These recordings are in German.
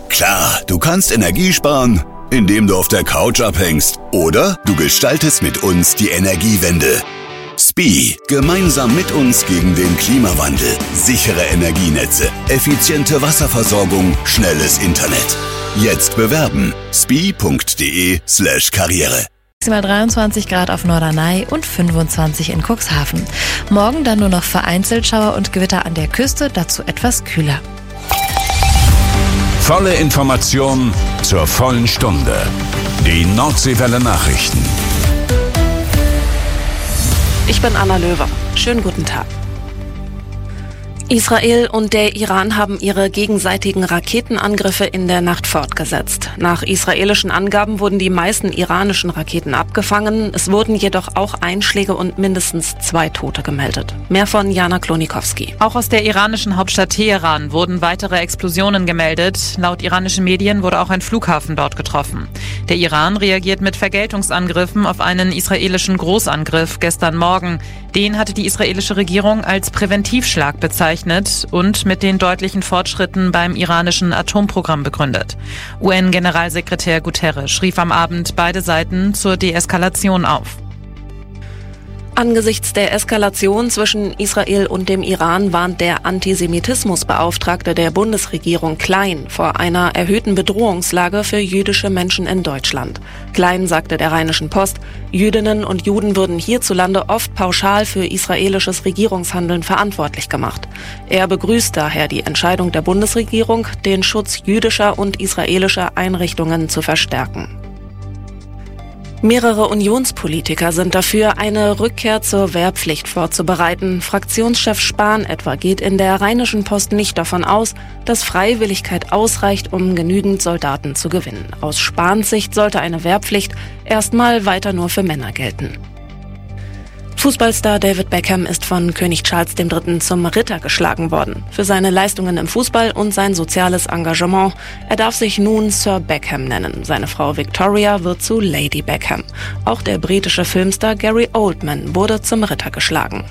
Klar, du kannst Energie sparen, indem du auf der Couch abhängst. Oder du gestaltest mit uns die Energiewende. SPIE. Gemeinsam mit uns gegen den Klimawandel. Sichere Energienetze, effiziente Wasserversorgung, schnelles Internet. Jetzt bewerben. spie.de/Karriere. Maximal 23 Grad auf Norderney und 25 in Cuxhaven. Morgen dann nur noch vereinzelt Schauer und Gewitter an der Küste, dazu etwas kühler. Volle Information zur vollen Stunde. Die Nordseewelle Nachrichten. Ich bin Anna Löwer. Schönen guten Tag. Israel und der Iran haben ihre gegenseitigen Raketenangriffe in der Nacht fortgesetzt. Nach israelischen Angaben wurden die meisten iranischen Raketen abgefangen. Es wurden jedoch auch Einschläge und mindestens 2 Tote gemeldet. Mehr von Jana Klonikowski. Auch aus der iranischen Hauptstadt Teheran wurden weitere Explosionen gemeldet. Laut iranischen Medien wurde auch ein Flughafen dort getroffen. Der Iran reagiert mit Vergeltungsangriffen auf einen israelischen Großangriff gestern Morgen. Den hatte die israelische Regierung als Präventivschlag bezeichnet und mit den deutlichen Fortschritten beim iranischen Atomprogramm begründet. UN-Generalsekretär Guterres rief am Abend beide Seiten zur Deeskalation auf. Angesichts der Eskalation zwischen Israel und dem Iran warnt der Antisemitismusbeauftragte der Bundesregierung Klein vor einer erhöhten Bedrohungslage für jüdische Menschen in Deutschland. Klein sagte der Rheinischen Post, Jüdinnen und Juden würden hierzulande oft pauschal für israelisches Regierungshandeln verantwortlich gemacht. Er begrüßt daher die Entscheidung der Bundesregierung, den Schutz jüdischer und israelischer Einrichtungen zu verstärken. Mehrere Unionspolitiker sind dafür, eine Rückkehr zur Wehrpflicht vorzubereiten. Fraktionschef Spahn etwa geht in der Rheinischen Post nicht davon aus, dass Freiwilligkeit ausreicht, um genügend Soldaten zu gewinnen. Aus Spahns Sicht sollte eine Wehrpflicht erstmal weiter nur für Männer gelten. Fußballstar David Beckham ist von König Charles III. Zum Ritter geschlagen worden. Für seine Leistungen im Fußball und sein soziales Engagement. Er darf sich nun Sir Beckham nennen. Seine Frau Victoria wird zu Lady Beckham. Auch der britische Filmstar Gary Oldman wurde zum Ritter geschlagen.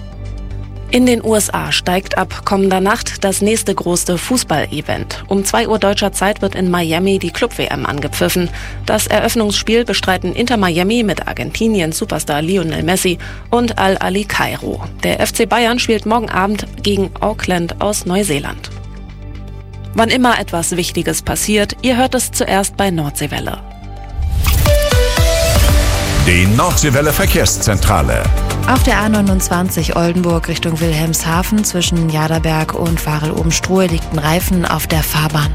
In den USA steigt ab kommender Nacht das nächste große Fußball-Event. Um 2 Uhr deutscher Zeit wird in Miami die Club-WM angepfiffen. Das Eröffnungsspiel bestreiten Inter Miami mit Argentiniens Superstar Lionel Messi und Al-Ahly Kairo. Der FC Bayern spielt morgen Abend gegen Auckland aus Neuseeland. Wann immer etwas Wichtiges passiert, ihr hört es zuerst bei Nordseewelle. Die Nordseewelle Verkehrszentrale. Auf der A29 Oldenburg Richtung Wilhelmshaven zwischen Jaderberg und Varel-Oben-Strohe liegt ein Reifen auf der Fahrbahn.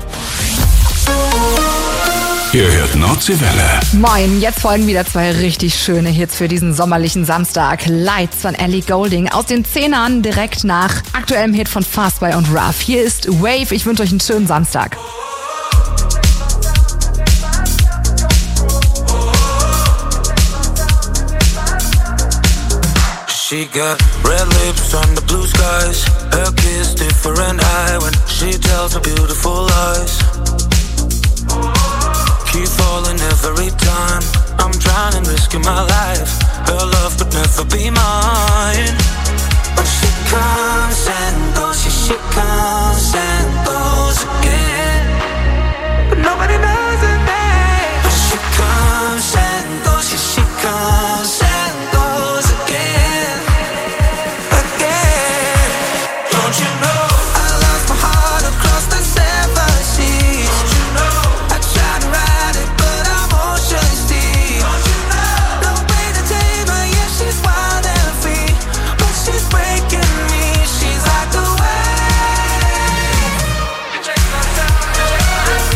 Ihr hört Nordseewelle. Moin, jetzt folgen wieder 2 richtig schöne Hits für diesen sommerlichen Samstag. Lights von Ellie Goulding aus den 10ern direkt nach aktuellem Hit von Fastby und Ruff. Hier ist Wave, ich wünsche euch einen schönen Samstag. She got red lips on the blue skies. Her kiss different high when she tells her beautiful lies. Keep falling every time. I'm drowning, risking my life. Her love could never be mine. But she comes and goes, she comes and goes again. But nobody knows her name. But she comes and goes, she comes and goes again. Don't you know I lost my heart across the 7 seas? Don't you know I tried to ride it, but I'm ocean deep. Don't you know no way to tame her, yeah, she's wild and free, but she's breaking me. She's like a wave. You take my time,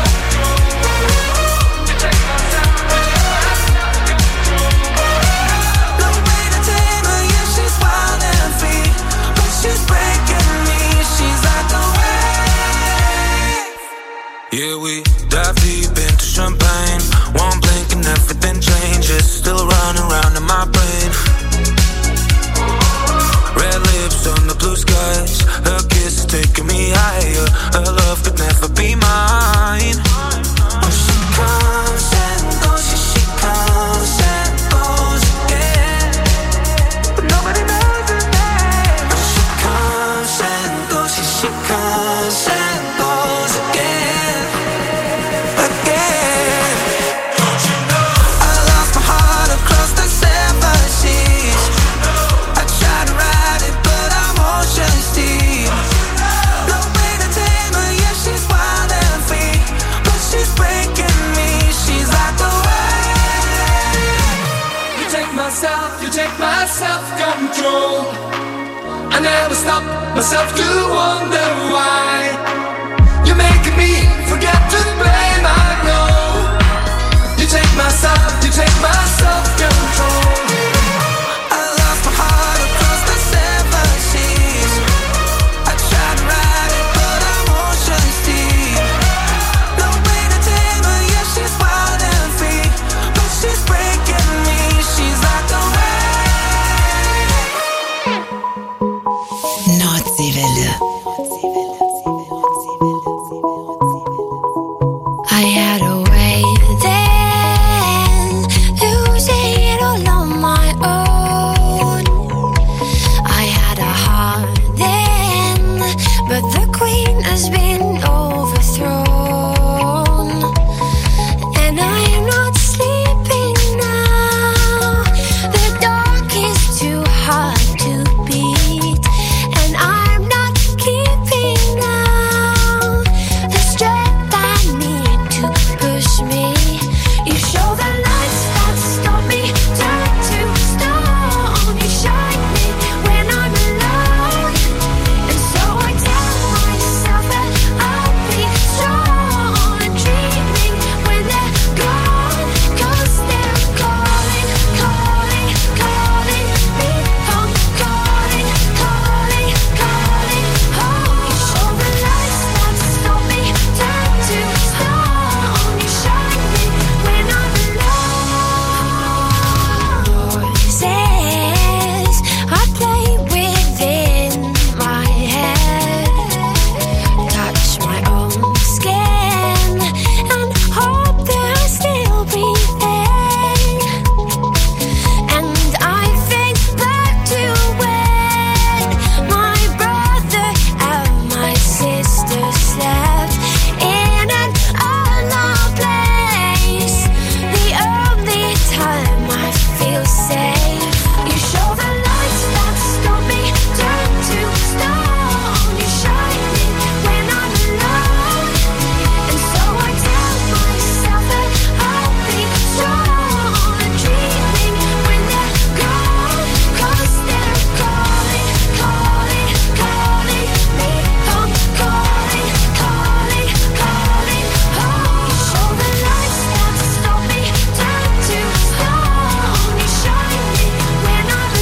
no way to tame her, yeah, she's wild and free, but she's breaking me. She's like a wave. Yeah, we dive deep into champagne. One blink and everything changes. Still running around in my brain. Red lips on the blue skies. Her kiss is taking me higher. Her love could never be mine. When she comes and goes, she comes and goes again. But nobody knows her name. When she comes and goes, she comes and goes again. I never stop myself to wonder why. You're making me forget to blame, I know. You take my side, you take my self-control. I lost my heart across the 7 seas. I tried to ride it, but emotions deep. No way to tame her, yeah, she's wild and free. But she's breaking me, she's like a wave. Nordseewelle. I had a way then, losing it all on my own. I had a heart then, but the queen has been overthrown. And I am not sleeping now. The dark is too hard to beat, and I'm not keeping now the strength I need to push me. You show the lights that stop me, turn to stone. You shine me when I'm alone, and so I tell myself that I'll be strong and dreaming when they're gone, 'cause they're calling, calling, calling me home, calling, calling, calling home. You show the lights that stop me, turn to stone. You shine me when I'm alone. Voices I play within my head, touch my own skin and hope that I still breathing. And I think back to when my brother and my sister slept in an unknown place. The only time I feel safe. You show the lights that stop me, turn to stone. You shine me when I'm alone, and so I tell myself that I'll be strong and dreaming when they're gone, 'cause they're calling, calling, calling me home, calling, calling, calling home. You show the lights that stop me, turn to stone. You shine me when I'm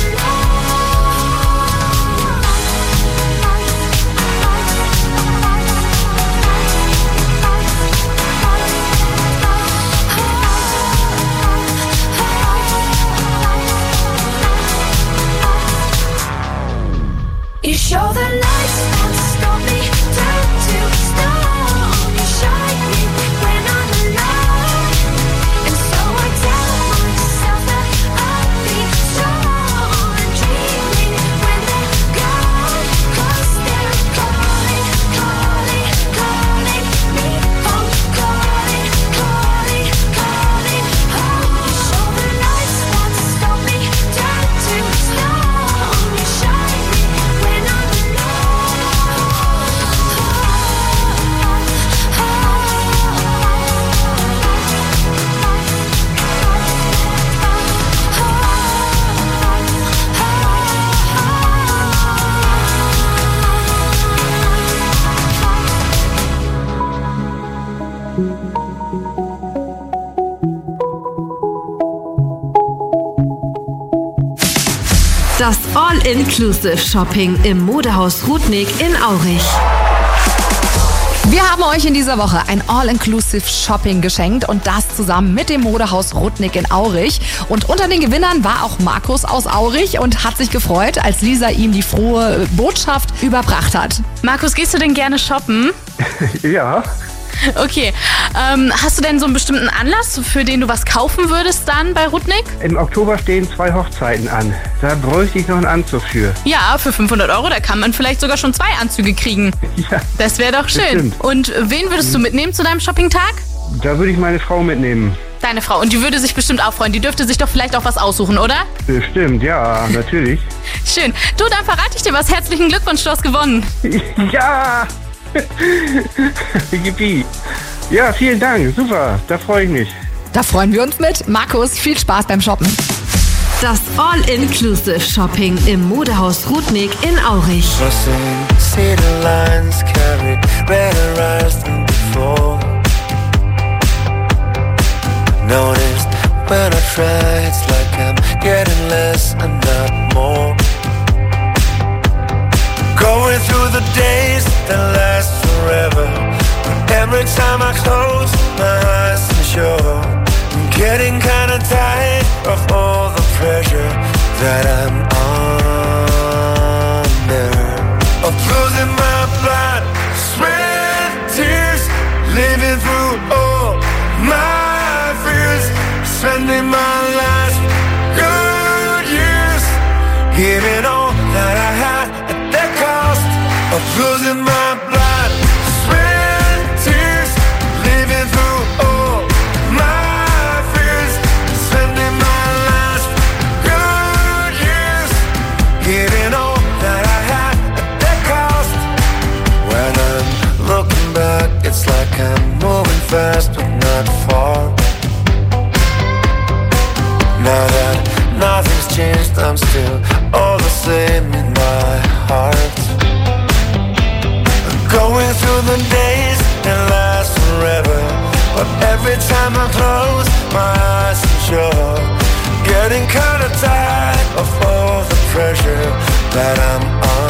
alone. You show the lights that stop me, turn to stone. You shine me when I'm alone, and so I tell myself that I'll be strong and dreaming when they're gone, 'cause they're calling, calling, calling me home, calling, calling, calling home. You show the lights that stop me, turn to stone. You shine me when I'm Das All-Inclusive-Shopping im Modehaus Rudnick in Aurich. Wir haben euch in dieser Woche ein All-Inclusive-Shopping geschenkt und das zusammen mit dem Modehaus Rudnick in Aurich. Und unter den Gewinnern war auch Markus aus Aurich und hat sich gefreut, als Lisa ihm die frohe Botschaft überbracht hat. Markus, gehst du denn gerne shoppen? Ja. Okay, hast du denn so einen bestimmten Anlass, für den du was kaufen würdest dann bei Rudnick? Im Oktober stehen 2 Hochzeiten an. Da bräuchte ich noch einen Anzug für. Ja, für 500 €, da kann man vielleicht sogar schon 2 Anzüge kriegen. Ja. Das wäre doch schön. Bestimmt. Und wen würdest du mitnehmen zu deinem Shoppingtag? Da würde ich meine Frau mitnehmen. Deine Frau. Und die würde sich bestimmt auch freuen. Die dürfte sich doch vielleicht auch was aussuchen, oder? Bestimmt, ja, natürlich. Schön. Du, dann verrate ich dir was. Herzlichen Glückwunsch, du hast gewonnen. Ja! Yippie. Ja, vielen Dank. Super, da freue ich mich. Da freuen wir uns mit. Markus, viel Spaß beim Shoppen. Das All-Inclusive-Shopping im Modehaus Rudnick in Aurich. Cedar lines carried redder eyes than before. Noticed when I try, it's like I'm getting less and not more. Going through the days that last forever, but every time I close my eyes, I'm sure I'm getting kinda tired of all the pressure that I'm under. Of losing my blood, sweat, tears, living through all my fears, spending my last good years, giving all that I had at the cost of losing my blood, sweat, tears, living through all my fears, spending my last good years, giving all that I had at the cost. When I'm looking back, it's like I'm moving fast but not far. Now that nothing's changed, I'm still all the same in my heart. Going through the days that last forever, but every time I close my eyes, I'm sure getting kinda tired of all the pressure that I'm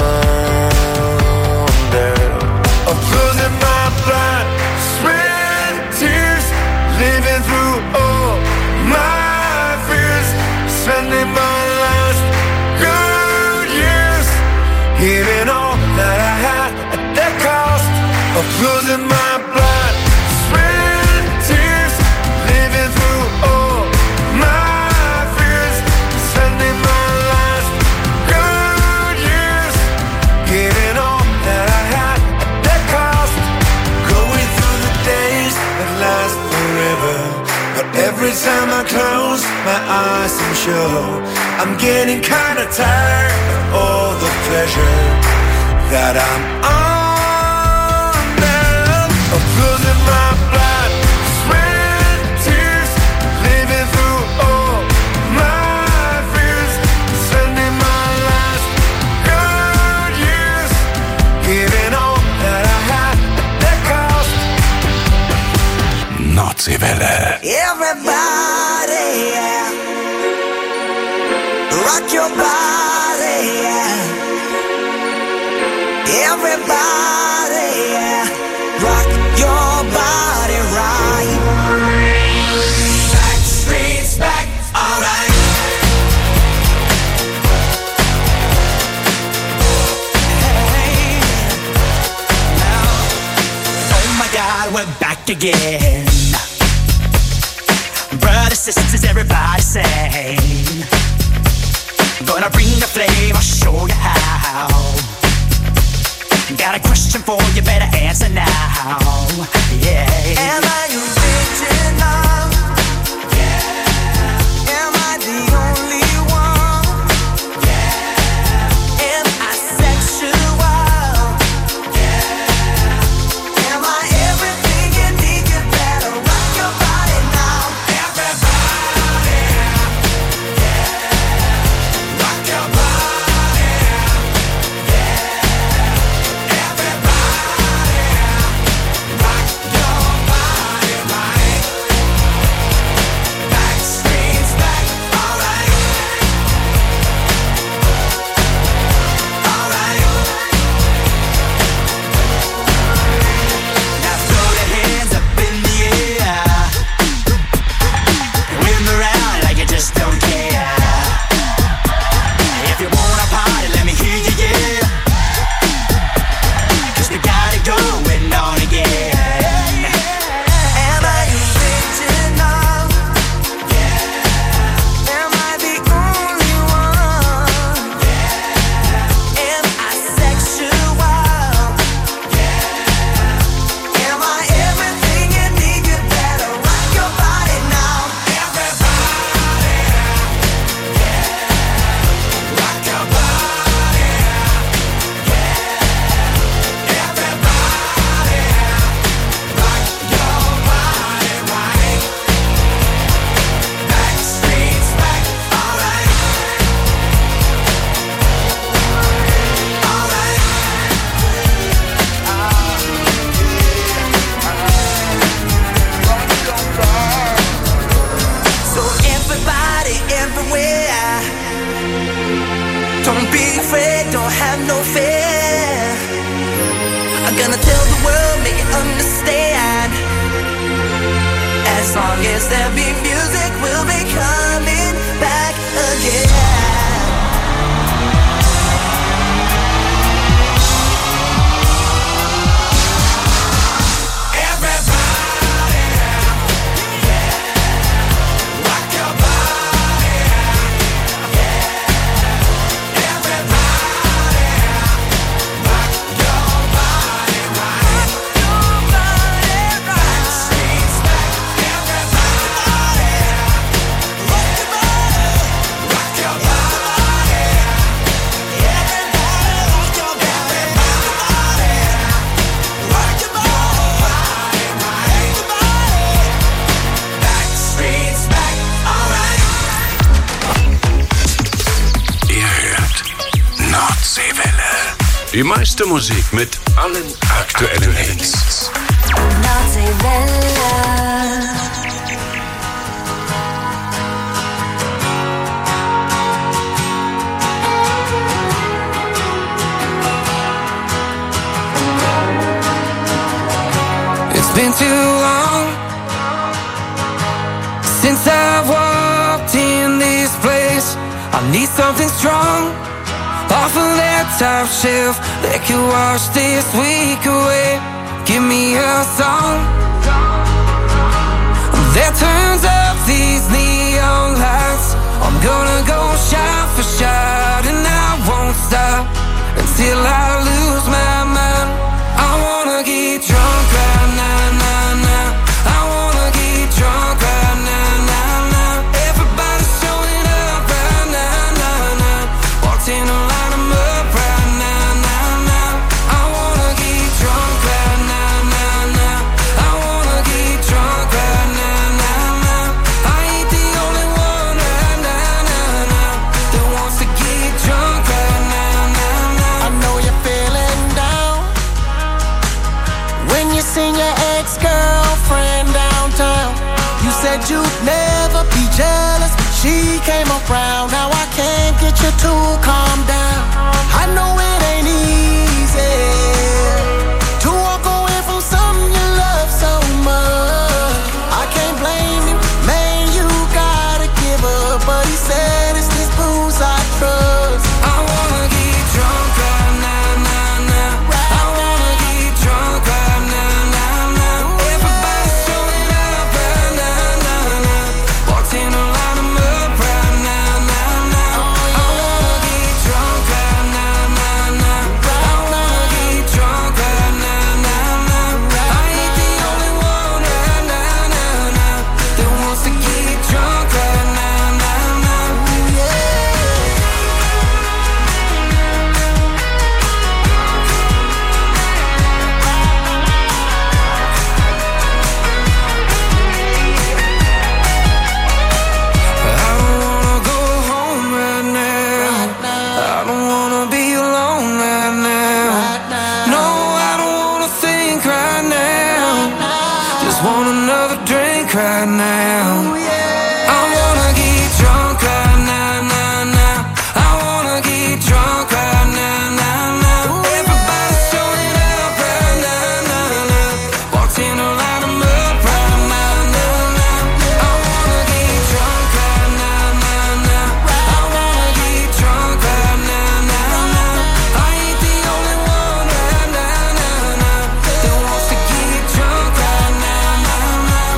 under. Of losing my blood, sweat, tears, living through all my fears, spending my last good years, giving all that I had at the cost of losing my blood, sweat, tears, living through all my fears, spending my last good years, giving all that I had at the cost, going through the days that last forever, but every time I close my eyes, I'm sure I'm getting kinda tired of all the pleasure that I'm under, of losing my blood, sweat, tears, living through all my fears, spending my last good years, giving all that I had at the cost. Nordseewelle. Everybody, yeah. Rock your body, yeah. Everybody, yeah. Rock your body right. Back streets back, alright. Hey, now, oh my God, we're back again. Brothers, sisters, everybody sing. Gonna bring the flame, I'll show you how. Got a question for you, better answer now. Yeah. Am I original? Yeah. Am I the only one? Yeah. Am I sexual? Yeah. Am I everything you need? You better rock your body now. Everybody, yeah. Rock your body, yeah. Everybody, rock your That beat music will be coming back again. Die meiste Musik mit allen aktuellen Hits. It's been too long since I've walked in this place. I need something strong off of that top shelf that could wash this week away. Give me a song that turns up these neon lights. I'm gonna go shot for shot and I won't stop until I lose my mind. I wanna get drunk right now, now, now. I wanna get drunk right now, now, now. Everybody's showing up right now, now, now. Walked in a line of mud right now, now, now. I wanna get drunk right now, now, now. I wanna get drunk right now, now, now. I ain't the only one right now, now, now, that wants to get drunk right now, now, now. I know you're feeling down when you seen your ex-girlfriend downtown. You said you'd never be jealous, but she came around. Now I can't get you to calm down. I know it ain't easy to walk away from something you love so much. I can't blame you, man, you gotta give up. But he said it's this booze I trust. I wanna get drunk right now, now, now. I wanna get drunk right now, now, now. Everybody's showing up right now, now, now. Walked in a line of mud right now, now, now. I wanna get drunk right now, now, now. I wanna get drunk right now, now, now. I ain't the only one right now, now, now, that wants to get drunk right now, now, now. Yeah. I don't wanna go home right now. I don't wanna be alone right now. No, I don't wanna think right now. Just want another drink right now. I wanna get drunk right now, now, now. I wanna get drunk right now, now, now. Everybody's showing up right now, now, now. Walked in a line of mud right now, now, now. I wanna get drunk right now, now, now. I wanna get drunk right now, now, now. I ain't the only one right now, now, now, that wants to get drunk right now, now, now.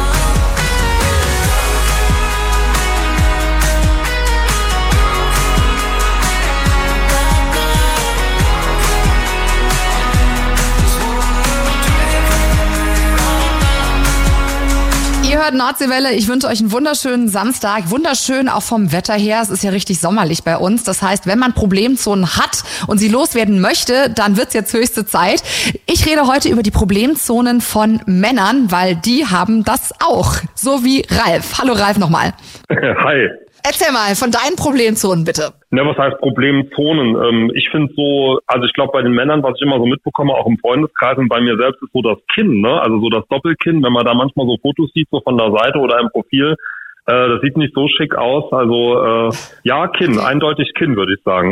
Ihr hört Nordseewelle. Ich wünsche euch einen wunderschönen Samstag. Wunderschön auch vom Wetter her. Es ist ja richtig sommerlich bei uns. Das heißt, wenn man Problemzonen hat und sie loswerden möchte, dann wird's jetzt höchste Zeit. Ich rede heute über die Problemzonen von Männern, weil die haben das auch. So wie Ralf. Hallo Ralf nochmal. Hi. Erzähl mal von deinen Problemzonen bitte. Na, was heißt Problemzonen? Ich finde so, also ich glaube bei den Männern, was ich immer so mitbekomme, auch im Freundeskreis und bei mir selbst, ist so das Kinn, ne? Also so das Doppelkinn, wenn man da manchmal so Fotos sieht, so von der Seite oder im Profil, das sieht nicht so schick aus. Also ja, Kinn, eindeutig Kinn, würde ich sagen.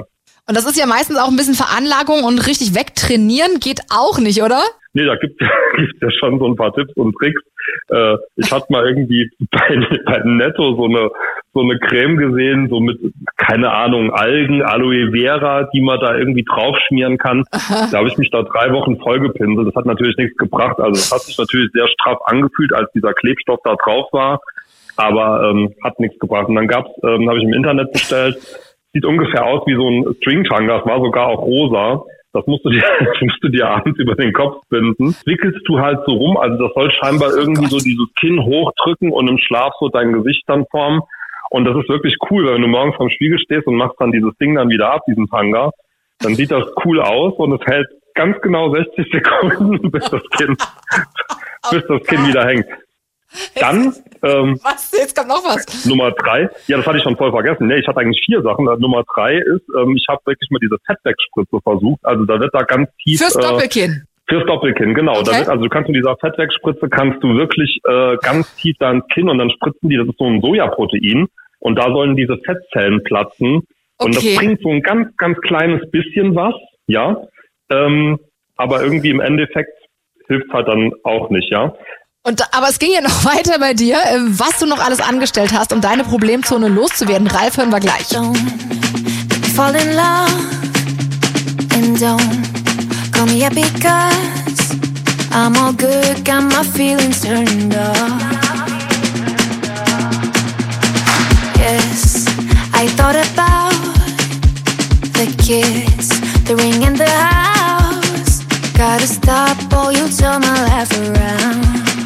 Und das ist ja meistens auch ein bisschen Veranlagung und richtig wegtrainieren geht auch nicht, oder? Nee, da gibt's ja schon so ein paar Tipps und Tricks. Ich hatte mal irgendwie bei Netto so eine Creme gesehen, so mit, keine Ahnung, Algen, Aloe Vera, die man da irgendwie draufschmieren kann. Aha. Da habe ich mich da 3 Wochen vollgepinselt. Das hat natürlich nichts gebracht. Also es hat sich natürlich sehr straff angefühlt, als dieser Klebstoff da drauf war. Aber hat nichts gebracht. Und dann habe ich im Internet bestellt. Sieht ungefähr aus wie so ein Stringtanga. Das war sogar auch rosa. Das musst du dir abends über den Kopf binden. Wickelst du halt so rum. Also das soll scheinbar irgendwie so dieses Kinn hochdrücken und im Schlaf so dein Gesicht dann formen. Und das ist wirklich cool, weil wenn du morgens vorm Spiegel stehst und machst dann dieses Ding dann wieder ab, diesen Tanga, dann sieht das cool aus und es hält ganz genau 60 Sekunden, bis das Kinn wieder hängt. Dann, was? Jetzt kommt noch was. Nummer 3. Ja, das hatte ich schon voll vergessen. Nee, ich hatte eigentlich 4 Sachen. Nummer 3 ist, ich habe wirklich mal diese Fettwegspritze versucht. Also da wird da ganz tief. Fürs Doppelkinn. Fürs Doppelkinn, genau. Okay. Du kannst mit dieser Fettwegspritze kannst du wirklich ganz tief da ins Kinn und dann spritzen die, das ist so ein Sojaprotein und da sollen diese Fettzellen platzen. Und das bringt so ein ganz, ganz kleines bisschen was, ja. Aber irgendwie im Endeffekt hilft halt dann auch nicht, ja. Aber es ging ja noch weiter bei dir, was du noch alles angestellt hast, um deine Problemzone loszuwerden. Ralf, hören wir gleich. Fall in love and don't call me up because I'm all good, got my feelings turned off. Yes, I thought about the kids, the ring and the house. Gotta stop or you'll turn my life around.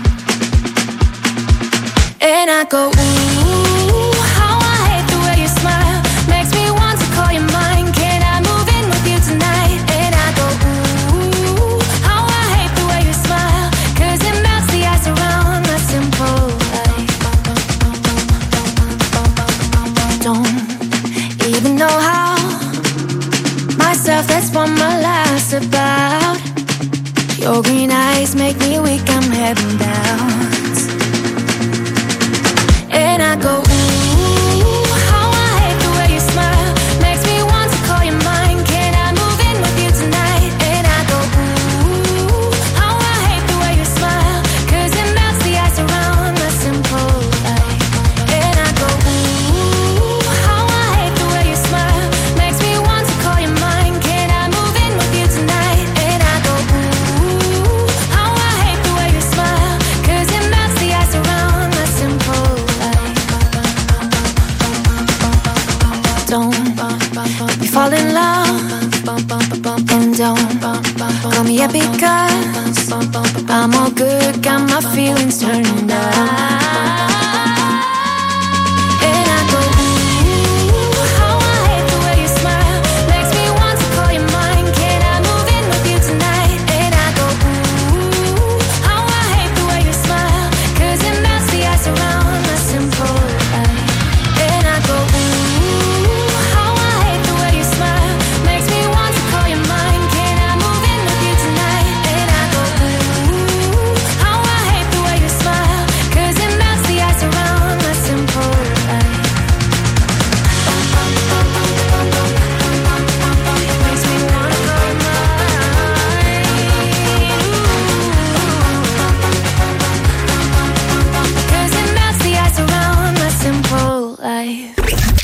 And I go, ooh, how I hate the way you smile. Makes me want to call you mine. Can I move in with you tonight? And I go, ooh, how I hate the way you smile. 'Cause it melts the ice around my simple life. Don't even know how. Myself, that's what my life's about. Your green eyes make me weak, I'm heading down. And I go, ooh, how I hate the way you smile. Makes me want to call you mine. Can I move in with you tonight? And I go, ooh, how I hate the way you smile. 'Cause it melts the ice around my simple life. And I go, ooh, how I hate the way you smile. Makes me want to call you mine. Can I move in with you tonight? And I go, ooh, how I hate the way you smile. 'Cause it melts the ice around my simple life. Don't we fall in love and don't call me up because I'm all good, got my feelings turned on. And I go, ooh, how I hate the way you smile. Makes me want to call you mine. Can I move in with you tonight? And I go, ooh, how I hate the way you smile. 'Cause it melts the ice around my simple life. And I go, ooh, how I hate the way you smile. Makes me want to call you mine. Can I move in with you tonight? And I go, ooh, how I hate the way you smile. 'Cause it melts the ice around my simple life. Makes me wanna call you mine. 'Cause it melts the ice around my simple life.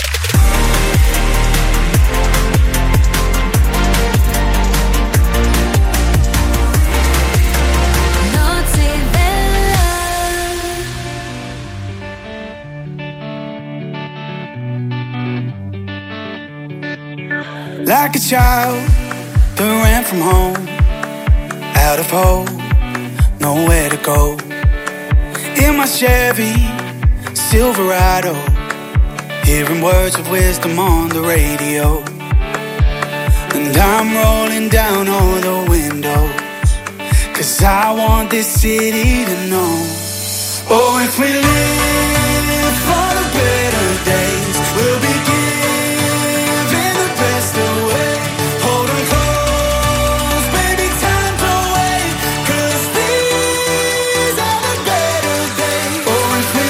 Like a child that ran from home, out of hope, nowhere to go. In my Chevy Silverado, hearing words of wisdom on the radio. And I'm rolling down all the windows, 'cause I want this city to know. Oh, if we live for the better days, we'll be giving the best away. Hold 'em close, baby, time to wait, 'cause these are the better days. Oh, if we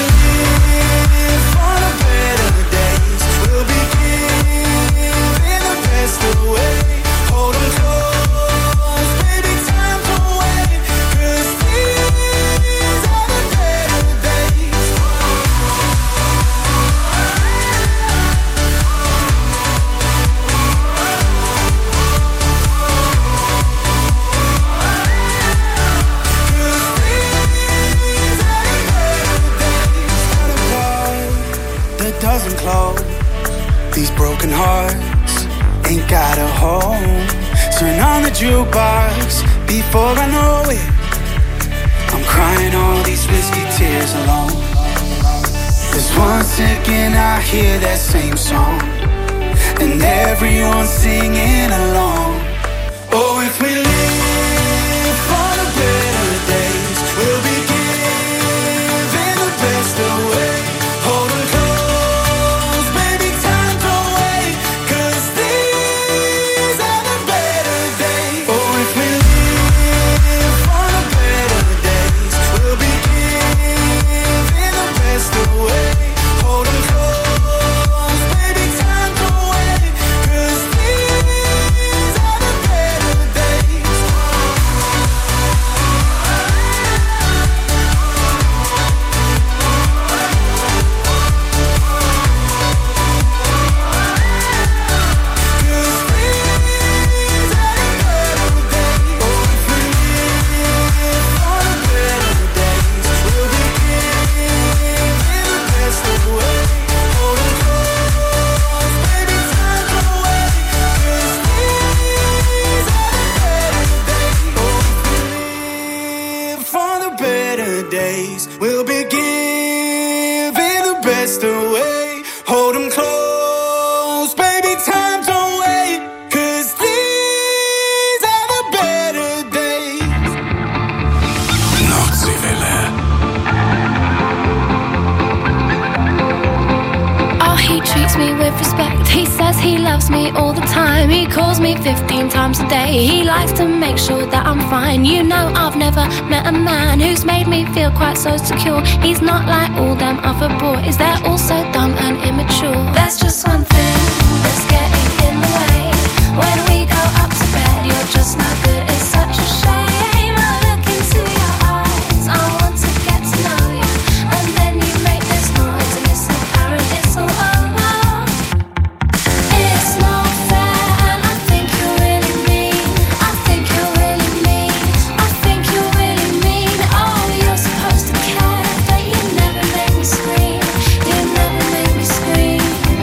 live for the better days, we'll be giving the best away. close. These broken hearts ain't got a home. Turn on the jukebox before I know it. I'm crying all these whiskey tears alone. 'Cause one second I hear that same song, and everyone's singing along. Oh, if we live for the better days, we'll be giving the best away. Hold 'em close, baby, time don't wait, 'cause these are the better days. Oh, if we live for the better days, we'll be giving the best away. Hold 'em close, baby, time don't wait, 'cause these are the better days. For the better days, we'll be giving the best away. Hold 'em close, baby, time don't wait, 'cause these are the better days. Nordseewelle. Oh, he treats me with respect. He says he loves me all the time. He calls me 15 times a day. He likes to make sure that I'm fine. You know, I've never met a man who's made me feel quite so secure. He's not like all them other boys. They're all so dumb and immature. There's just one thing that's getting in the way. When we go up to bed, you're just not good. It's such a shame. I look into your eyes. I want to get to know you. And then you make this noise and it's apparent it's all over. It's not fair and I think you're really mean. I think you're really mean. I think you're really mean. Oh, you're supposed to care, but you never make me scream. You never make me scream.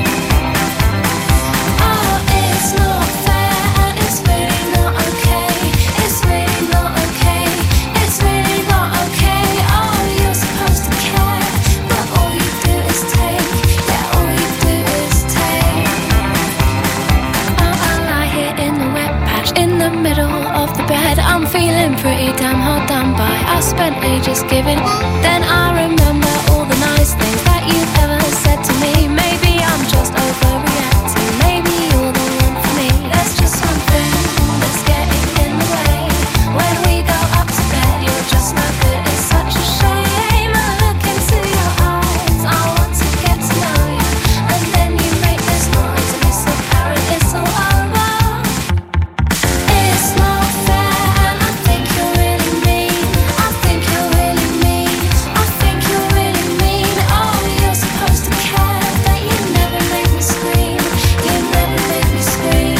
Oh, it's not fair and it's really not okay. It's really not okay. It's really not okay. Oh, you're supposed to care, but all you do is take. Yeah, all you do is take. Oh, I lie here in the wet patch in the middle of the bed. I'm feeling pretty damn hard done by. I spent ages giving, then I remember all the nice things that you've ever said to me. Maybe I'm just overreacting. Maybe you're the one for me. There's just one thing that's getting in the way. When we go up to bed, you're just not good. It's such a shame. I look into your eyes. I want to get to know you. And then you make this noise and it's apparent it's all over. It's not fair and I think you're really mean. I think you're really mean. I think you're really mean. Oh, you're supposed to care, but you never make me scream. You never make me scream.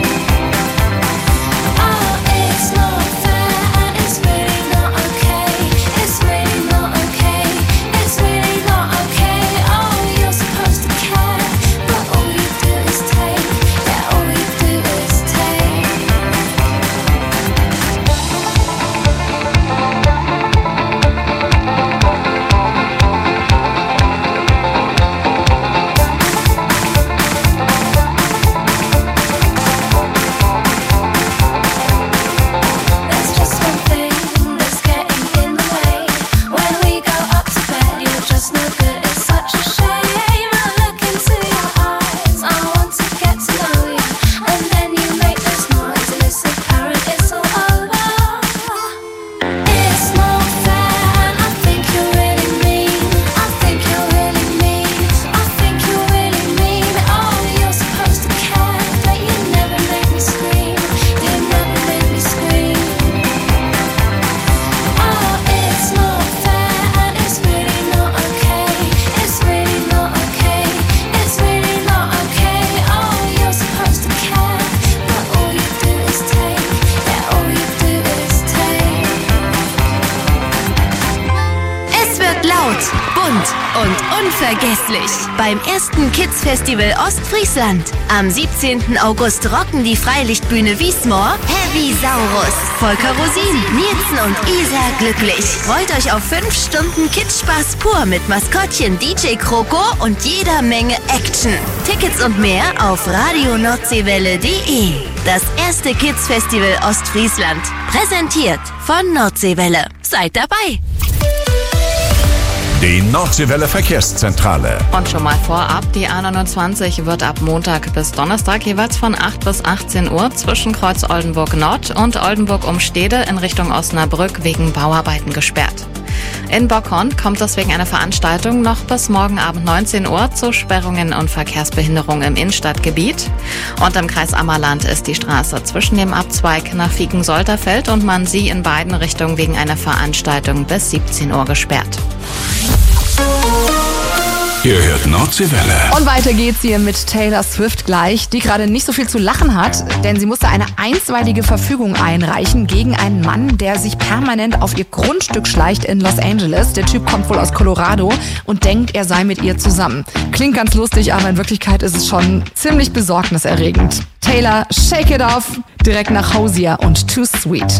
Oh, it's not fair and it's really not okay. It's really not okay. It's really not okay. Oh, you're supposed to care, but all you do is take. Yeah, all you do is take. There's just one thing that's getting in the way. When we go up to bed, you're just no good. It's such a shame. I look into your eyes. I want to get to know you. And then you make this noise and it's apparent it's all over. It's not fair and I think you're really mean. I think you're really mean. I think you're really mean. Oh, you're supposed to care, but you never make me scream. You never make me scream. Oh, it's not fair and it's really not okay. It's really not okay. It's really not okay. Oh, you're supposed to care, but all you do is take. Yeah, all you do is take. Es wird laut, bunt und unvergesslich beim ersten Kids-Festival Ostfriesland. Am 17. August rocken die Freilichtbühne Wiesmoor Heavy Saurus, Volker Rosin, Nielsen und Isa glücklich. Freut euch auf 5 Stunden Kids-Spaß pur mit Maskottchen DJ Kroko und jeder Menge Action. Tickets und mehr auf radionordseewelle.de. Das erste Kids-Festival Ostfriesland. Präsentiert von Nordseewelle. Seid dabei! Die Nordseewelle Verkehrszentrale. Und schon mal vorab, die A29 wird ab Montag bis Donnerstag jeweils von 8 bis 18 Uhr zwischen Kreuz Oldenburg Nord und Oldenburg Umstede in Richtung Osnabrück wegen Bauarbeiten gesperrt. In Bockhorn kommt es wegen einer Veranstaltung noch bis morgen Abend 19 Uhr zu Sperrungen und Verkehrsbehinderungen im Innenstadtgebiet. Und im Kreis Ammerland ist die Straße zwischen dem Abzweig nach Vieken-Solterfeld und Mansi in beiden Richtungen wegen einer Veranstaltung bis 17 Uhr gesperrt. Ihr hört Nordseewelle. Und weiter geht's hier mit Taylor Swift gleich, die gerade nicht so viel zu lachen hat, denn sie musste eine einstweilige Verfügung einreichen gegen einen Mann, der sich permanent auf ihr Grundstück schleicht in Los Angeles. Der Typ kommt wohl aus Colorado und denkt, er sei mit ihr zusammen. Klingt ganz lustig, aber in Wirklichkeit ist es schon ziemlich besorgniserregend. Taylor, Shake It Off, direkt nach Hosier und Too Sweet.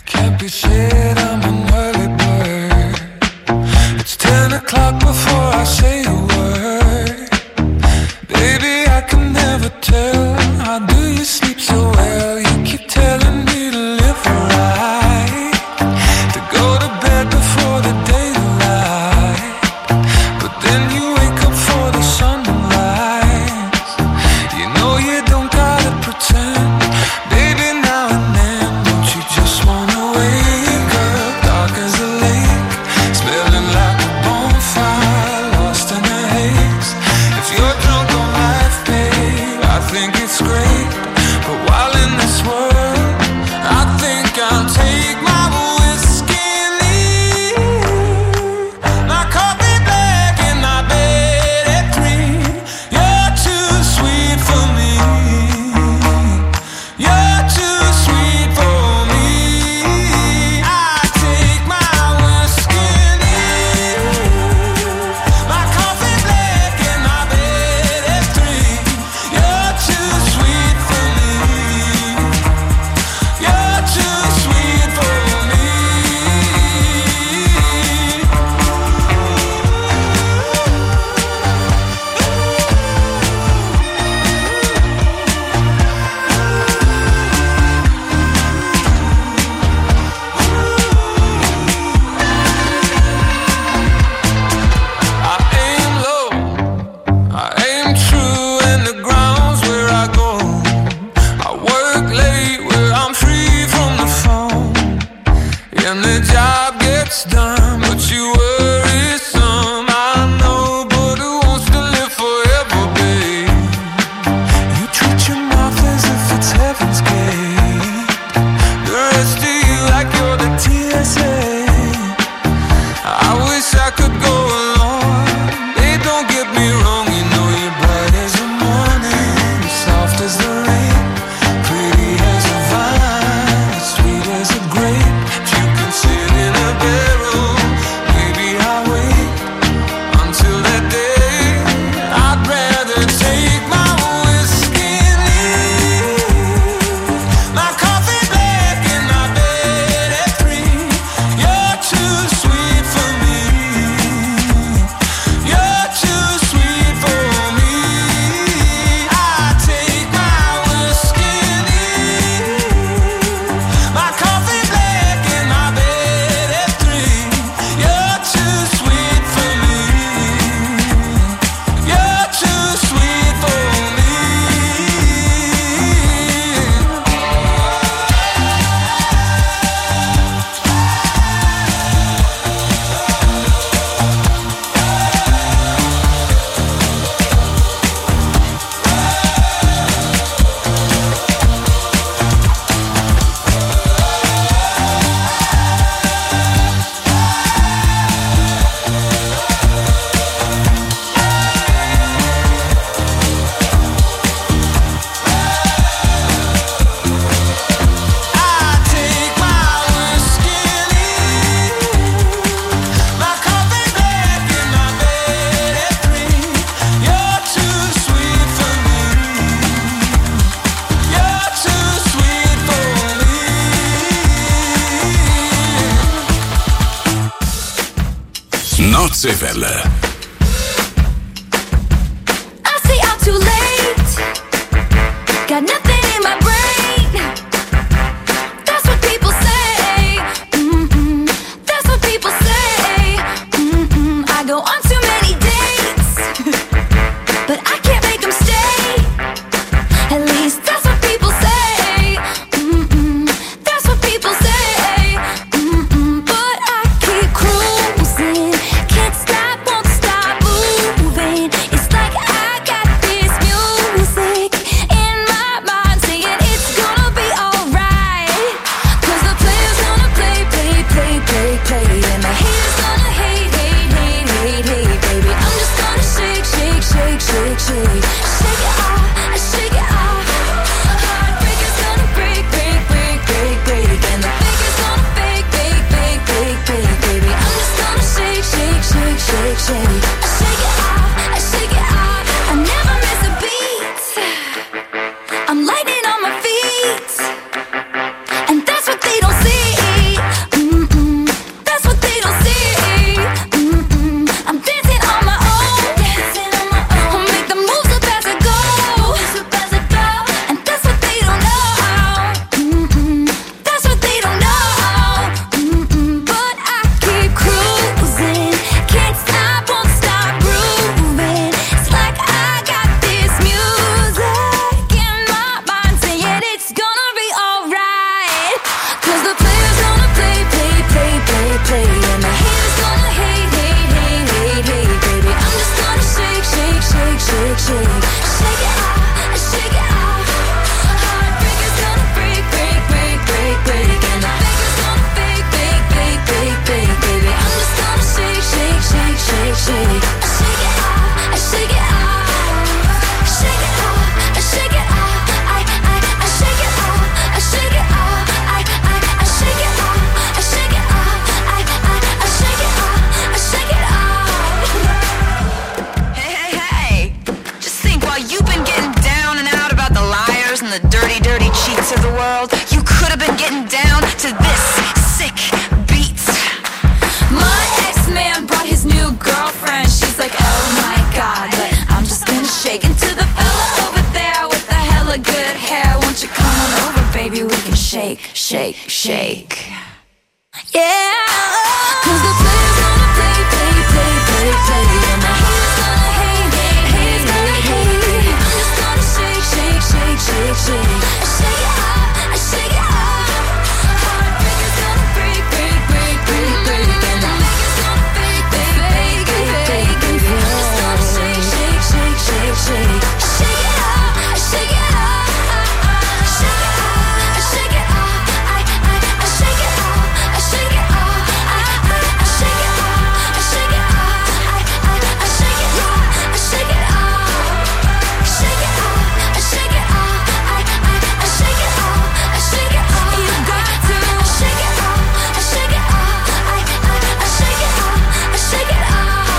It's 10 o'clock before I say a word. Baby, I can never tell. How do you sleep so well? You keep telling me to live right, to go to bed before the daylight. But then you wake up for the sun to rise. You know you don't gotta pretend. Baby, now and then, don't you just wanna wake up dark as a lake, smelling like a bonfire. Nordseewelle. I stay out too late. Got nothing in my brain. That's what people say. That's what people say. I go on too many dates, but I can't make them stay. At least that's what people say. That's what people say. But I keep cruising. Can't stop, won't stop moving. It's like I got this music in my mind saying it's gonna be alright. 'Cause the player's gonna play, play, play, play, play. And the haters gonna hate, hate, hate, hate, hate, baby. I'm just gonna shake, shake, shake, shake, shake. Shake it off, shake it off. Heartbreaker's gonna break, break, break, break, break. And the faker's gonna fake, fake, fake, fake, fake, baby. I'm just gonna shake, shake, shake, shake, shake. Shake it off, shake it off. I never miss a beat. I'm lightning on my feet. And that's what they don't see. That's what they don't see. I'm dancing on my own. I'll make the moves up as I go. And that's what they don't know. That's what they don't know. But I keep cruising. Can't stop, won't stop grooving. It's like I got this music in my mind saying it's gonna be alright. 'Cause the player's gonna play, play, play, play, play. And the haters gonna hate, hate, hate, hate, hate, baby. I'm just gonna shake, shake, shake, shake, shake. Shake it off, shake it off. Heartbreaker's gonna break, break, break, break, break. And the faker's gonna fake, fake, fake, fake, fake, baby. I'm just gonna shake, shake, shake, shake, shake. Shake it off, shake it off. Shake it off, shake it off. I shake it off, shake it off. I shake it off, shake it off. I shake it off, shake it off. Hey, hey, hey. Just think, while you've been getting down and out about the liars and the dirty, dirty cheats of the world, you could have been getting down to this sick beat. My ex-man brought his new girlfriend. She's like, oh my god, but I'm just gonna shake into the fella over there with the hella good hair. Won't you come on over, baby? We can shake, shake, shake. Yeah. 'Cause the player's gonna play, play, play, play, play. And the haters gonna hate, hate, hate, hate, hate. I'm just gonna shake, shake, shake, shake, shake. Shake it off, shake it off. Heartbreaker's gonna break, break, break, break, break. And the faker's gonna fake, fake, fake, fake, fake, baby. I'm just gonna shake, shake, shake, shake, shake. Shake it off, shake it off. Shake it off, shake it off. I shake it off, shake it off. I shake it off, shake it off. I shake it off, shake it off. Shake it off, shake it off. I shake it off, shake it off. You got to shake it off, shake it off. I shake it off, shake it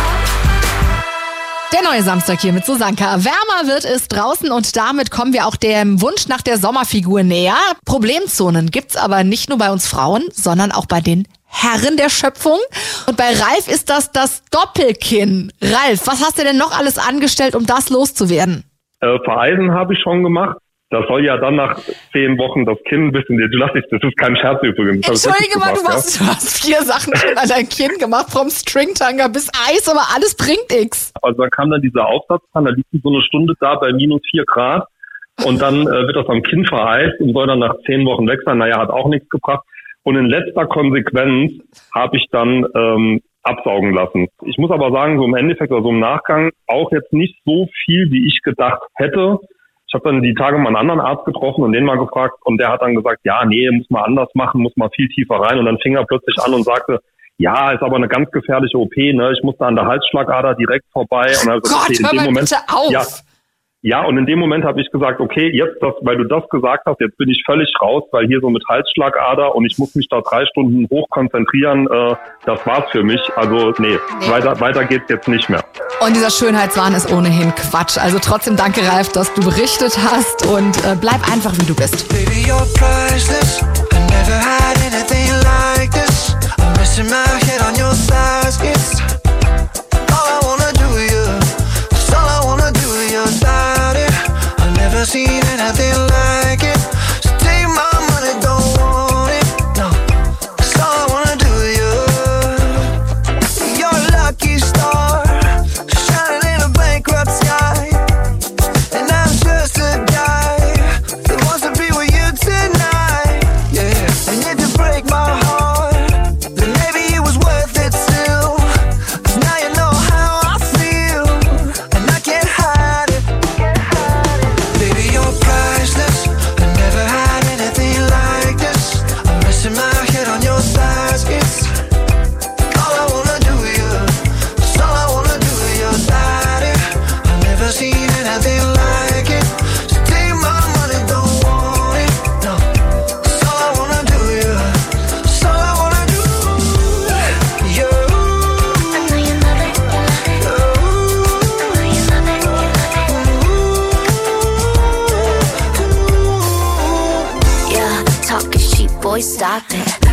off. Der neue Samstag hier mit Susanka. Wärmer wird es draußen und damit kommen wir auch dem Wunsch nach der Sommerfigur näher. Problemzonen gibt's aber nicht nur bei uns Frauen, sondern auch bei den Herren der Schöpfung. Und bei Ralf ist das Doppelkinn. Ralf, was hast du denn noch alles angestellt, um das loszuwerden? Vereisen habe ich schon gemacht. Das soll ja dann nach 10 Wochen das Kinn ein bisschen, du lachst nicht, das ist kein Scherz übrigens. Entschuldige mal, du hast 4 Sachen schon an dein Kinn gemacht, vom Stringtanger bis Eis, aber alles bringt nichts. Also da kam dann dieser Aufsatz dran, da liegt so eine Stunde da bei minus 4 Grad und dann wird das am Kinn vereist und soll dann nach 10 Wochen weg sein. Naja, hat auch nichts gebracht. Und in letzter Konsequenz habe ich dann absaugen lassen. Ich muss aber sagen, so im Endeffekt oder so im Nachgang auch jetzt nicht so viel, wie ich gedacht hätte. Ich habe dann die Tage mal einen anderen Arzt getroffen und den mal gefragt und der hat dann gesagt, ja, nee, muss man anders machen, muss man viel tiefer rein. Und dann fing er plötzlich an und sagte, ja, ist aber eine ganz gefährliche OP, ne? Ich musste an der Halsschlagader direkt vorbei. Und also, Gott, okay, in hör dem mal Moment, bitte auf! Ja, und in dem Moment habe ich gesagt, okay, jetzt, weil du das gesagt hast, jetzt bin ich völlig raus, weil hier so mit Halsschlagader und ich muss mich da 3 Stunden hoch konzentrieren, das war's für mich. Also nee. Weiter geht's jetzt nicht mehr. Und dieser Schönheitswahn ist ohnehin Quatsch. Also trotzdem danke, Ralf, dass du berichtet hast und bleib einfach, wie du bist. Baby, you're priceless. I never had anything like this. I'm missing my head on your thighs, kiss.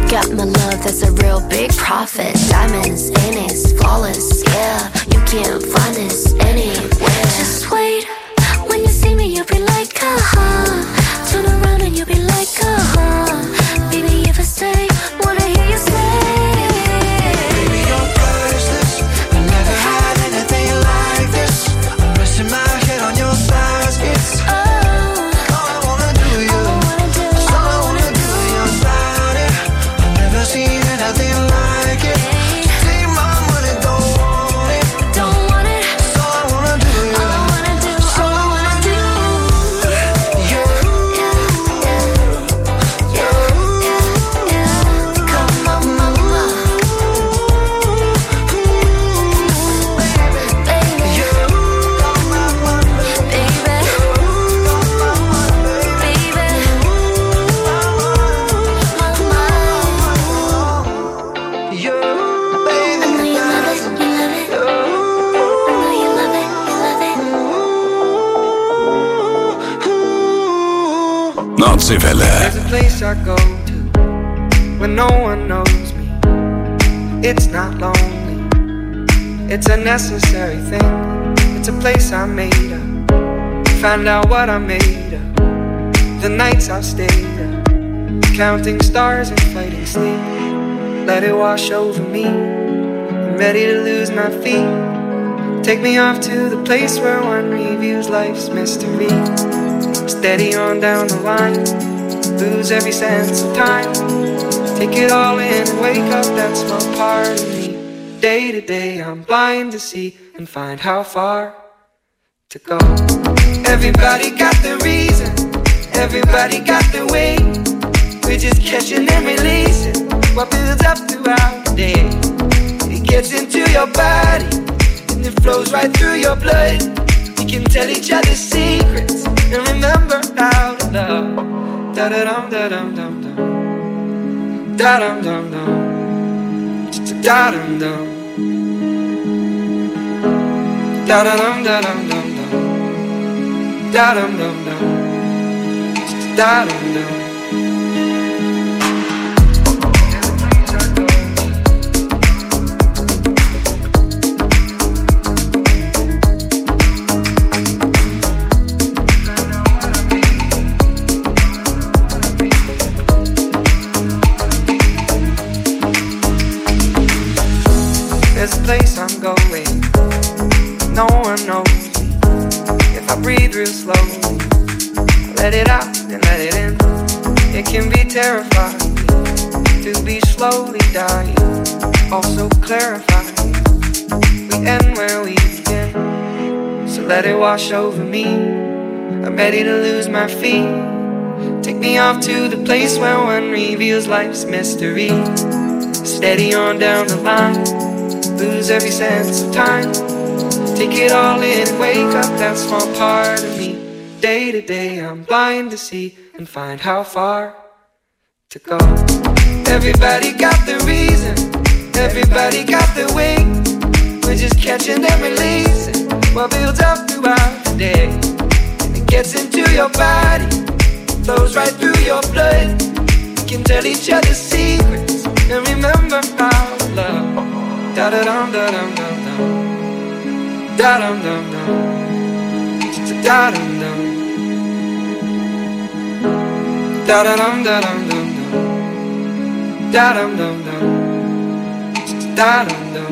got my love, that's a real big profit. Diamonds in it, flawless, yeah. You can't find this anywhere. Just wait, when you see me, you'll be like, uh-huh. Turn around and you'll be like, uh-huh. Baby, if I say, wanna hear you say. Baby, you're priceless. I never had anything like this. I'm resting my head on your thighs. It's all I wanna do, you. It's all I wanna do, your body. I've never seen anything like it. Take my money, don't want it. Don't want it. It's all I wanna do, you. All I wanna do, It's all I wanna do. Come on, mama. Nordseewelle. There's a place I go to when no one knows me. It's not lonely, it's a necessary thing. It's a place I made up, find out what I'm made of. The nights I've stayed up, counting stars and fighting sleep. Let it wash over me, I'm ready to lose my feet. Take me off to the place where one reviews life's mystery. Steady on down the line, lose every sense of time. Take it all in and wake up that small part of me. Day to day I'm blind to see and find how far to go. Everybody got the reason, everybody got the way. We're just catching and releasing what builds up throughout the day. It gets into your body and it flows right through your blood. We can tell each other secrets and remember how to love. Da-da-dum, da-dum, dum, dum. Da-dum, dum, dum. Da-dum, dum. Da-da-dum, da-dum, dum, dum. Da-dum, dum, dum. Da-dum, dum. There's a place I'm going, no one knows me. If I breathe real slowly, I let it out and let it in. It can be terrifying to be slowly dying, also clarifying. We end where we begin, so let it wash over me. I'm ready to lose my feet. Take me off to the place where one reveals life's mystery. Steady on down the line, lose every sense of time. Take it all in and wake up that small part of me. Day to day I'm blind to see and find how far to go. Everybody got the reason, everybody got the way. We're just catching and releasing what builds up throughout the day. And it gets into your body, flows right through your blood. We can tell each other secrets and remember how to love. Da-da-dum, da-dum, dum, dum. Da-dum, dum, dum. Da-dum, dum. Da-da-dum, da-dum, dum, dum. Da-dum, dum, dum. Da-dum, dum.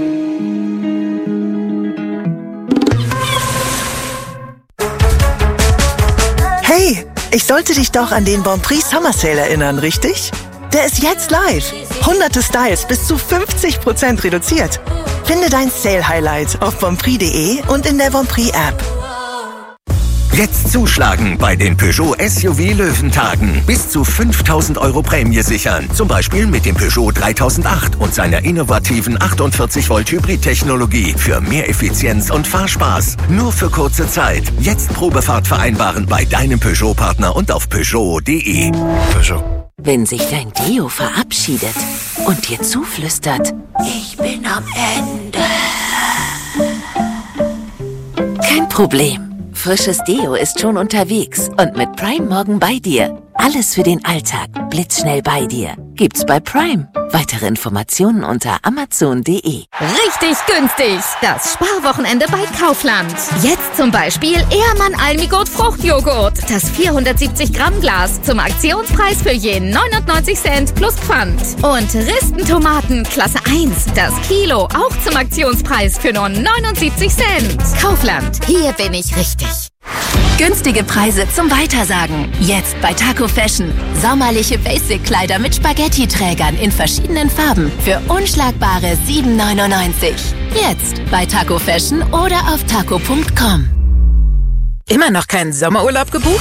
Hey, ich sollte dich doch an den Bonprix Summer Sale erinnern, richtig? Der ist jetzt live. Hunderte Styles bis zu 50% reduziert. Finde dein Sale-Highlight auf bonprix.de und in der Bonprix-App. Jetzt zuschlagen bei den Peugeot SUV Löwentagen. Bis zu 5.000 € Prämie sichern. Zum Beispiel mit dem Peugeot 3008 und seiner innovativen 48 Volt Hybrid-Technologie für mehr Effizienz und Fahrspaß. Nur für kurze Zeit. Jetzt Probefahrt vereinbaren bei deinem Peugeot-Partner und auf Peugeot.de. Peugeot. Wenn sich dein Deo verabschiedet und dir zuflüstert, ich bin am Ende. Kein Problem. Frisches Deo ist schon unterwegs und mit Prime morgen bei dir. Alles für den Alltag. Blitzschnell bei dir. Gibt's bei Prime. Weitere Informationen unter amazon.de. Richtig günstig. Das Sparwochenende bei Kaufland. Jetzt zum Beispiel Ehrmann Almigurt Fruchtjoghurt. Das 470 Gramm Glas zum Aktionspreis für je 99 Cent plus Pfand. Und Ristentomaten Klasse 1. Das Kilo auch zum Aktionspreis für nur 79 Cent. Kaufland. Hier bin ich richtig. Günstige Preise zum Weitersagen. Jetzt bei Taco Fashion. Sommerliche Basic-Kleider mit Spaghetti-Trägern in verschiedenen Farben für unschlagbare 7,99. Jetzt bei Taco Fashion oder auf taco.com. Immer noch keinen Sommerurlaub gebucht?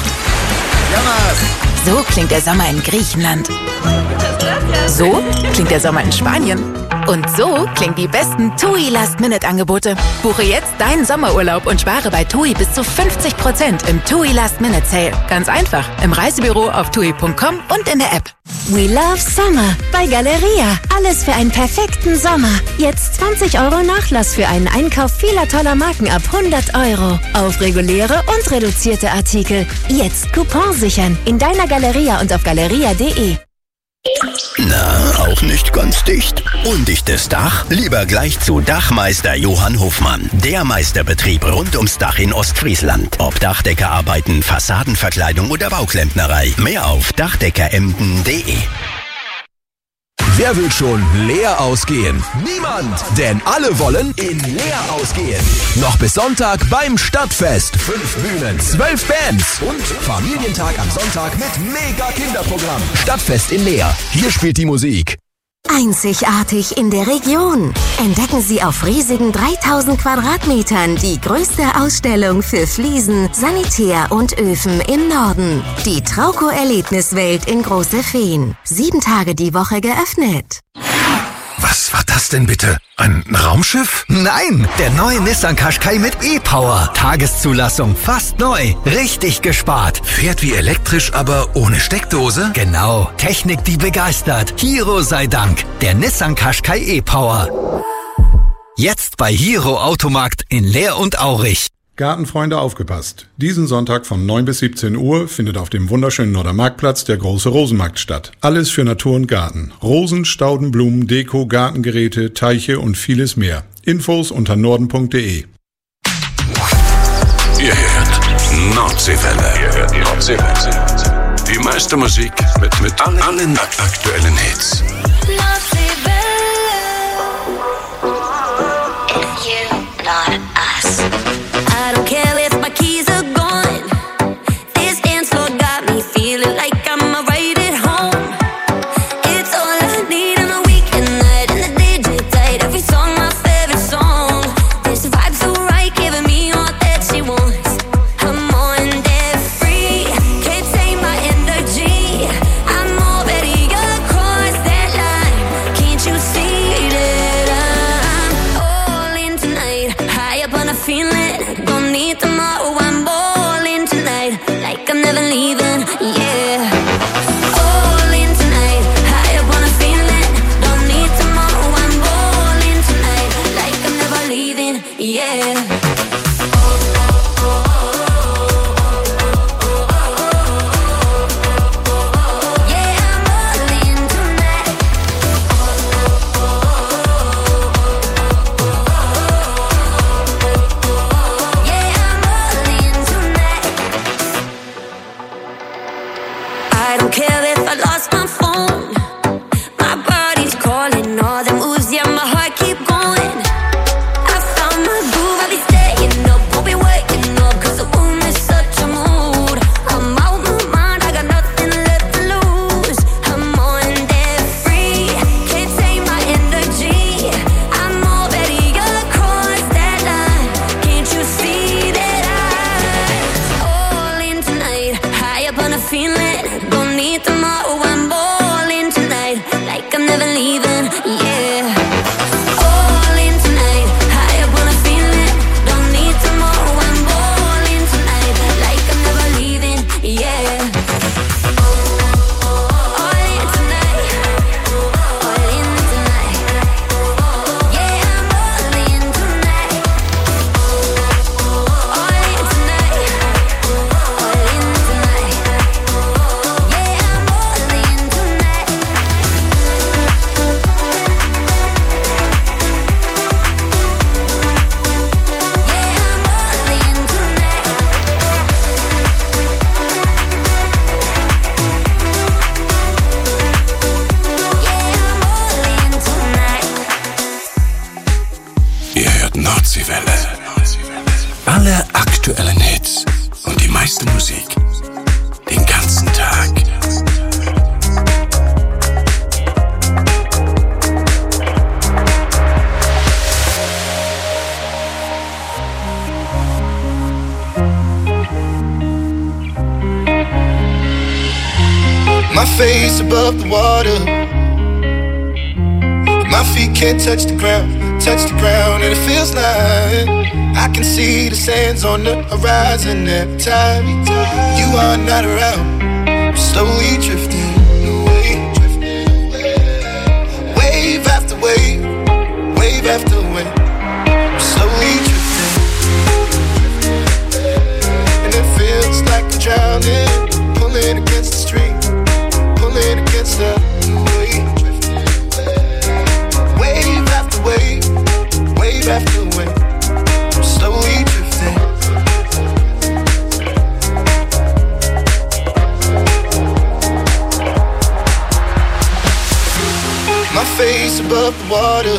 So klingt der Sommer in Griechenland. So klingt der Sommer in Spanien. Und so klingen die besten TUI Last-Minute-Angebote. Buche jetzt deinen Sommerurlaub und spare bei TUI bis zu 50% im TUI Last-Minute-Sale. Ganz einfach, im Reisebüro auf TUI.com und in der App. We love Summer bei Galeria. Alles für einen perfekten Sommer. Jetzt 20 € Nachlass für einen Einkauf vieler toller Marken ab 100 € auf reguläre und reduzierte Artikel. Jetzt Coupon sichern in deiner Galeria und auf galeria.de. Na, auch nicht ganz dicht. Undichtes Dach? Lieber gleich zu Dachmeister Johann Hofmann. Der Meisterbetrieb rund ums Dach in Ostfriesland. Ob Dachdeckerarbeiten, Fassadenverkleidung oder Bauklempnerei. Mehr auf dachdeckeremden.de. Wer will schon leer ausgehen? Niemand! Denn alle wollen in leer ausgehen. Noch bis Sonntag beim Stadtfest. 5 Bühnen, 12 Bands und Familientag am Sonntag mit mega Kinderprogramm. Stadtfest in Leer. Hier spielt die Musik. Einzigartig in der Region. Entdecken Sie auf riesigen 3000 Quadratmetern die größte Ausstellung für Fliesen, Sanitär und Öfen im Norden. Die Trauco-Erlebniswelt in Große Feen. 7 Tage die Woche geöffnet. Was war das denn bitte? Ein Raumschiff? Nein, der neue Nissan Qashqai mit E-Power. Tageszulassung fast neu. Richtig gespart. Fährt wie elektrisch, aber ohne Steckdose? Genau. Technik, die begeistert. Hero sei Dank. Der Nissan Qashqai E-Power. Jetzt bei Hero Automarkt in Leer und Aurich. Gartenfreunde, aufgepasst. Diesen Sonntag von 9 bis 17 Uhr findet auf dem wunderschönen Norddermarktplatz der große Rosenmarkt statt. Alles für Natur und Garten. Rosen, Stauden, Blumen, Deko, Gartengeräte, Teiche und vieles mehr. Infos unter norden.de. Ihr hört Nordseewelle. Die meiste Musik mit allen aktuellen Hits. I don't care if my keys are gone. This dance floor got me feeling like I'm right at home. It's all I need on a weekend night and the DJ tight. Every song my favorite song. This vibe so right, giving me all that she wants. I'm on that free, can't tame my energy. I'm already across that line. Can't you see that I'm all in tonight? High up on a feeling. Don't need tomorrow, I'm balling tonight. Like I'm never leaving, yeah. All in tonight, high up on a feeling. Don't need tomorrow, I'm balling tonight. Like I'm never leaving, yeah. I don't care if I lost my phone. My body's calling all the moves, yeah, my heart keep going. I found my groove, I'll be staying. Nordseewelle. Alle aktuellen Hits und die meiste Musik. Den ganzen Tag. My face above the water. My feet can't touch the ground, and it feels like I can see the sands on the horizon every time you are not around. I'm slowly drifting away, wave after wave, wave after wave. I'm slowly drifting, and it feels like I'm drowning, pulling against the stream. Against the wave, wave after wave, wave after wave, I'm slowly drifting. My face above the water,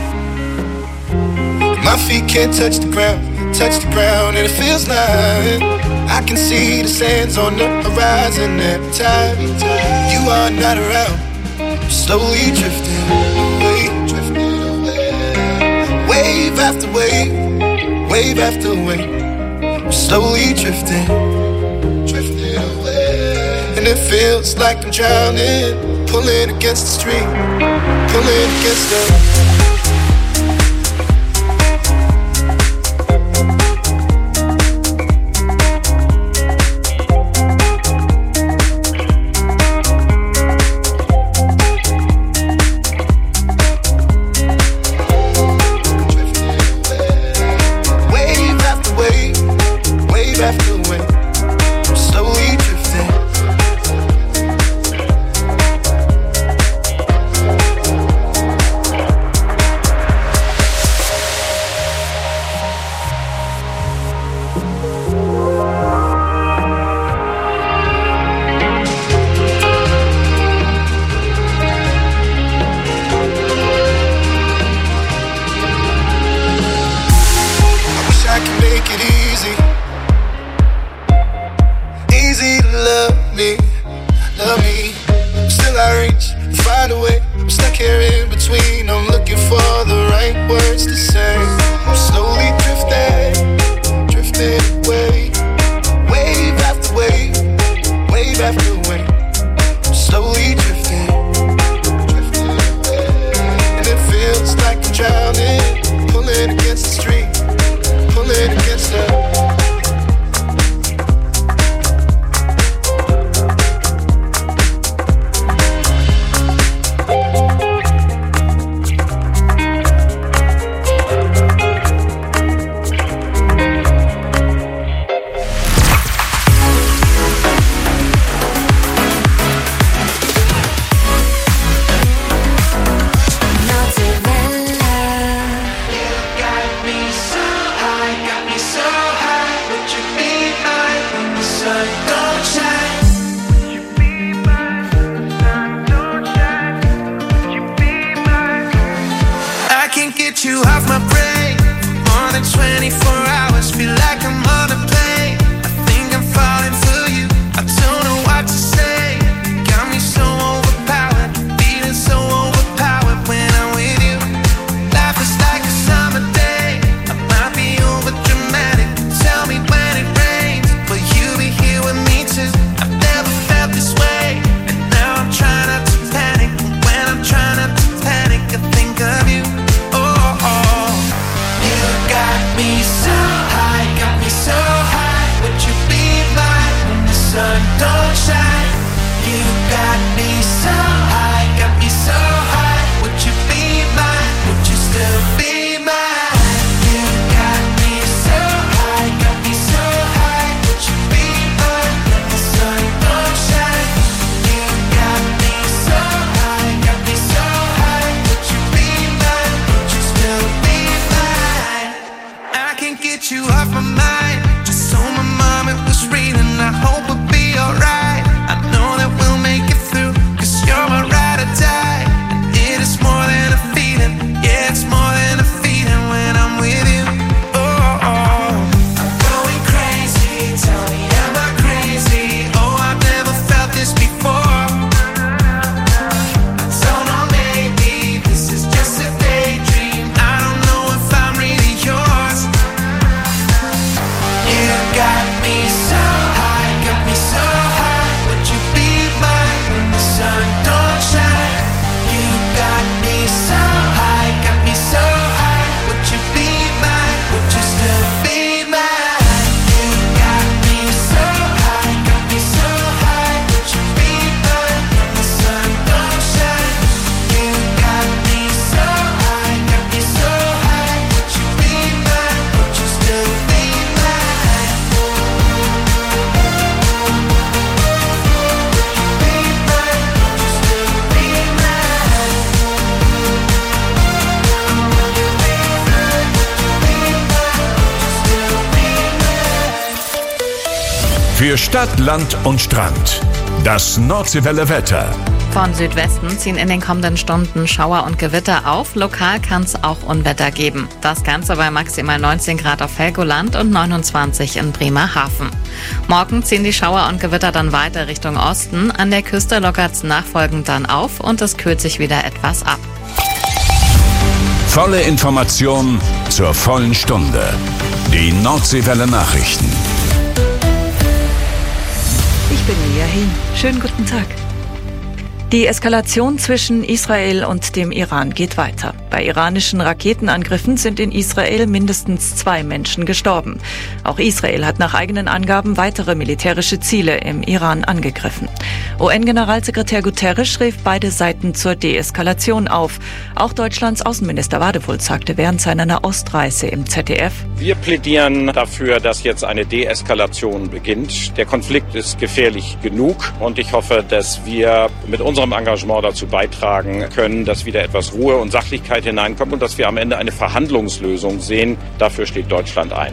my feet can't touch the ground, and it feels like I can see the sands on the horizon every time you are not around. I'm slowly drifting away, wave after wave, wave after wave. I'm slowly drifting away, and it feels like I'm drowning, pulling against the stream, pulling against the. It's more than a feeling, yeah, it's more than a feeling when I'm with you. Für Stadt, Land und Strand. Das Nordseewelle Wetter. Von Südwesten ziehen in den kommenden Stunden Schauer und Gewitter auf. Lokal kann es auch Unwetter geben. Das Ganze bei maximal 19 Grad auf Helgoland und 29 in Bremerhaven. Morgen ziehen die Schauer und Gewitter dann weiter Richtung Osten. An der Küste lockert es nachfolgend dann auf und es kühlt sich wieder etwas ab. Volle Information zur vollen Stunde. Die Nordseewelle Nachrichten. Ich bin Lia Hin. Schönen guten Tag. Die Eskalation zwischen Israel und dem Iran geht weiter. Bei iranischen Raketenangriffen sind in Israel mindestens 2 Menschen gestorben. Auch Israel hat nach eigenen Angaben weitere militärische Ziele im Iran angegriffen. UN-Generalsekretär Guterres rief beide Seiten zur Deeskalation auf. Auch Deutschlands Außenminister Wadefull sagte während seiner Nahostreise im ZDF: Wir plädieren dafür, dass jetzt eine Deeskalation beginnt. Der Konflikt ist gefährlich genug und ich hoffe, dass wir mit unserem Engagement dazu beitragen können, dass wieder etwas Ruhe und Sachlichkeit hineinkommt und dass wir am Ende eine Verhandlungslösung sehen. Dafür steht Deutschland ein.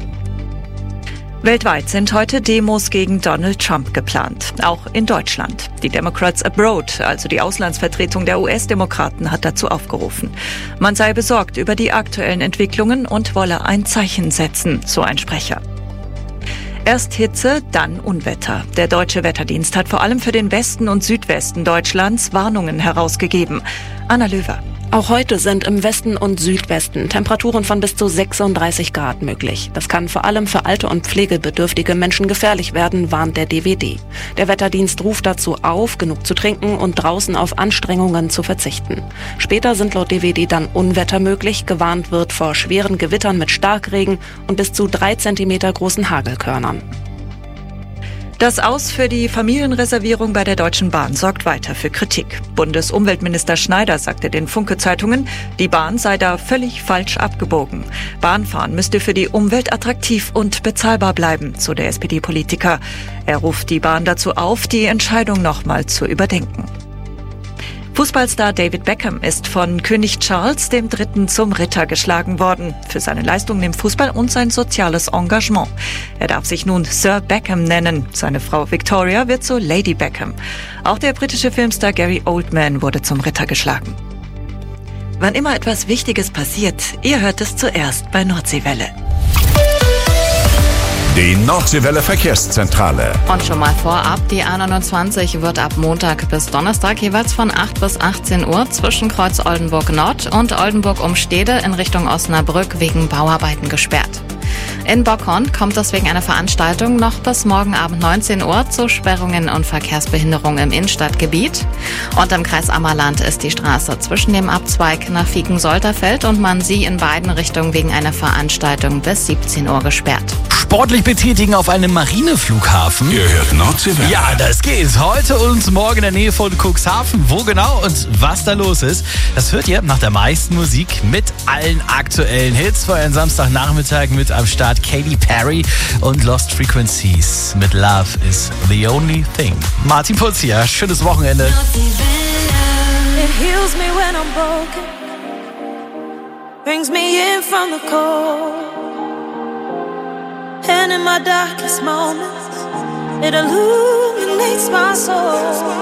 Weltweit sind heute Demos gegen Donald Trump geplant, auch in Deutschland. Die Democrats Abroad, also die Auslandsvertretung der US-Demokraten, hat dazu aufgerufen. Man sei besorgt über die aktuellen Entwicklungen und wolle ein Zeichen setzen, so ein Sprecher. Erst Hitze, dann Unwetter. Der Deutsche Wetterdienst hat vor allem für den Westen und Südwesten Deutschlands Warnungen herausgegeben. Anna Löwer. Auch heute sind im Westen und Südwesten Temperaturen von bis zu 36 Grad möglich. Das kann vor allem für alte und pflegebedürftige Menschen gefährlich werden, warnt der DWD. Der Wetterdienst ruft dazu auf, genug zu trinken und draußen auf Anstrengungen zu verzichten. Später sind laut DWD dann Unwetter möglich. Gewarnt wird vor schweren Gewittern mit Starkregen und bis zu 3 Zentimeter großen Hagelkörnern. Das Aus für die Familienreservierung bei der Deutschen Bahn sorgt weiter für Kritik. Bundesumweltminister Schneider sagte den Funke-Zeitungen, die Bahn sei da völlig falsch abgebogen. Bahnfahren müsste für die Umwelt attraktiv und bezahlbar bleiben, so der SPD-Politiker. Er ruft die Bahn dazu auf, die Entscheidung nochmal zu überdenken. Fußballstar David Beckham ist von König Charles III. Zum Ritter geschlagen worden. Für seine Leistungen im Fußball und sein soziales Engagement. Er darf sich nun Sir Beckham nennen. Seine Frau Victoria wird zur Lady Beckham. Auch der britische Filmstar Gary Oldman wurde zum Ritter geschlagen. Wann immer etwas Wichtiges passiert, ihr hört es zuerst bei Nordseewelle. Die Nordseewelle Verkehrszentrale. Und schon mal vorab, die A29 wird ab Montag bis Donnerstag jeweils von 8 bis 18 Uhr zwischen Kreuz Oldenburg Nord und Oldenburg Umstede in Richtung Osnabrück wegen Bauarbeiten gesperrt. In Bockhorn kommt es wegen einer Veranstaltung noch bis morgen Abend 19 Uhr zu Sperrungen und Verkehrsbehinderung im Innenstadtgebiet. Und im Kreis Ammerland ist die Straße zwischen dem Abzweig nach Vieken-Solterfeld und Mansi in beiden Richtungen wegen einer Veranstaltung bis 17 Uhr gesperrt. Sportlich betätigen auf einem Marineflughafen. Ihr hört Nordseewelle. Ja, das geht. Heute und morgen in der Nähe von Cuxhaven. Wo genau und was da los ist, das hört ihr nach der meisten Musik mit allen aktuellen Hits. Für einen Samstagnachmittag mit am Start Katy Perry und Lost Frequencies mit Love is the Only Thing. Martin Putz hier. Schönes Wochenende. It heals me when I'm broken, brings me in from the cold. And in my darkest moments, it illuminates my soul.